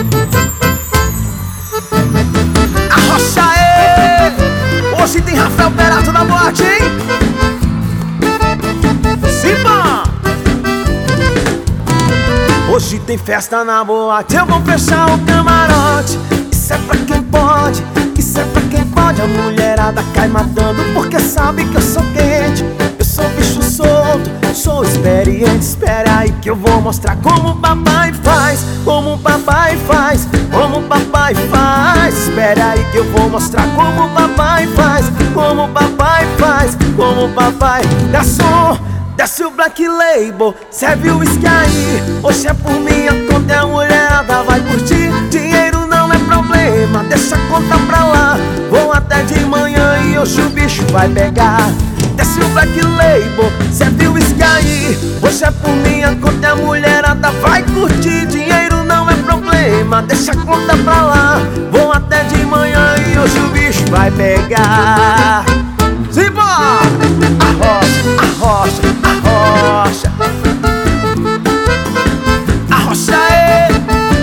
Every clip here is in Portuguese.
Arrocha aí! Hoje tem Rafael Perato na boate, hein? Simba! Hoje tem festa na boate, eu vou fechar o camarote. Isso é pra quem pode, isso é pra quem pode. A mulherada cai matando porque sabe que eu sou quente. Eu sou bicho solto, sou experiente. Espera aí que eu vou mostrar como o papai faz, como o papai faz, como o papai faz. Espera aí que eu vou mostrar como o papai faz, como o papai faz, como o papai. Garçom, desce o Black Label, serve o whisky aí. Hoje é por minha conta e a mulherada vai curtir. Dinheiro não é problema, deixa a conta pra lá. Vou até de manhã e hoje o bicho vai pegar. Desce o Black Label, serve o whisky aí. Hoje é por minha conta e a mulherada vai curtir. Dinheiro não é problema, deixa a conta pra lá. Vou até de manhã e hoje o bicho vai pegar. Simbora! Arrocha, arrocha, arrocha aí!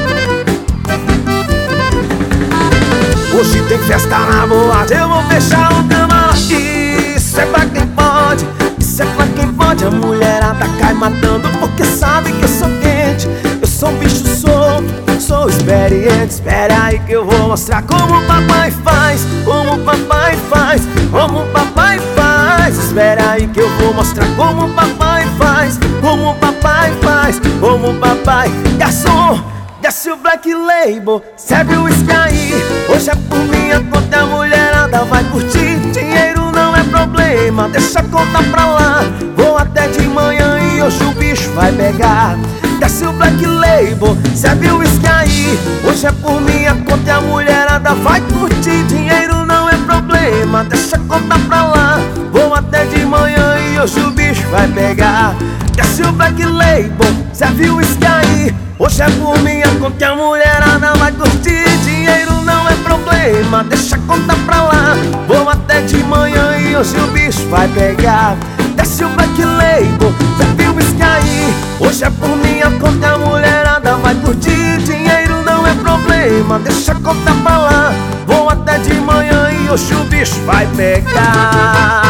Hoje tem festa na boate, eu vou fechar o camarote. Isso é pra quem pode, isso é pra quem pode. A mulherada cai matando porque sabe que eu sou quente. Eu sou um bicho solto, sou experiente. Espera aí que eu vou mostrar como o papai faz, como o papai faz, como o papai faz. Espera aí que eu vou mostrar como o papai faz, como o papai faz, como o papai. Garçom, desce o Black Label, serve o whisky aí. Hoje é por minha conta, a mulherada vai curtir. Dinheiro não é problema, deixa a conta pra lá. Vou até de manhã e hoje o bicho vai pegar. Desce o Black Label, serve o whisky aí. Hoje é por minha conta e a mulherada vai curtir. Dinheiro não é problema, deixa a conta pra lá. Vou até de manhã e hoje o bicho vai pegar. Desce o Black Label, serve o whisky aí. Hoje é por minha conta e a mulherada vai curtir. Dinheiro não é problema, deixa a conta pra lá. Vou até de manhã e hoje o bicho vai pegar. Desce o Black Label, serve o whisky aí. Hoje é por minha conta e a mulherada vai curtir. Dinheiro não é problema, deixa a conta pra lá. Vou até de manhã e hoje o bicho vai pegar.